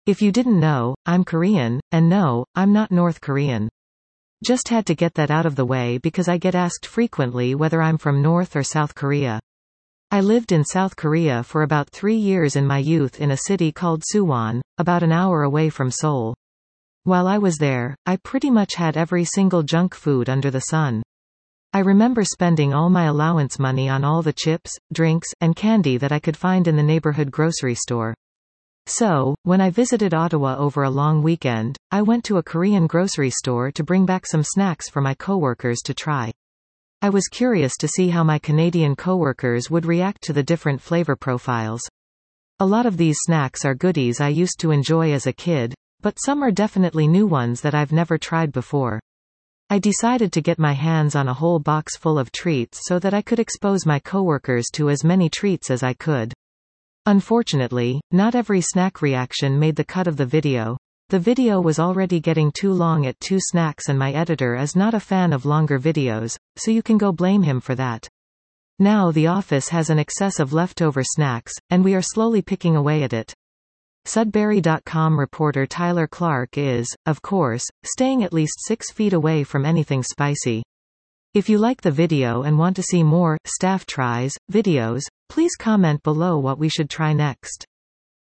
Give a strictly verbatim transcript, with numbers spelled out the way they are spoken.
If you didn't know, I'm Korean, and no, I'm not North Korean. Just had to get that out of the way because I get asked frequently whether I'm from North or South Korea. I lived in South Korea for about three years in my youth in a city called Suwon, about an hour away from Seoul. While I was there, I pretty much had every single junk food under the sun. I remember spending all my allowance money on all the chips, drinks, and candy that I could find in the neighborhood grocery store. So, when I visited Ottawa over a long weekend, I went to a Korean grocery store to bring back some snacks for my coworkers to try. I was curious to see how my Canadian coworkers would react to the different flavor profiles. A lot of these snacks are goodies I used to enjoy as a kid, but some are definitely new ones that I've never tried before. I decided to get my hands on a whole box full of treats so that I could expose my coworkers to as many treats as I could. Unfortunately, not every snack reaction made the cut of the video. The video was already getting too long at two snacks and my editor is not a fan of longer videos, so you can go blame him for that. Now the office has an excess of leftover snacks, and we are slowly picking away at it. Sudbury dot com reporter Tyler Clark is, of course, staying at least six feet away from anything spicy. If you like the video and want to see more staff tries videos, please comment below what we should try next.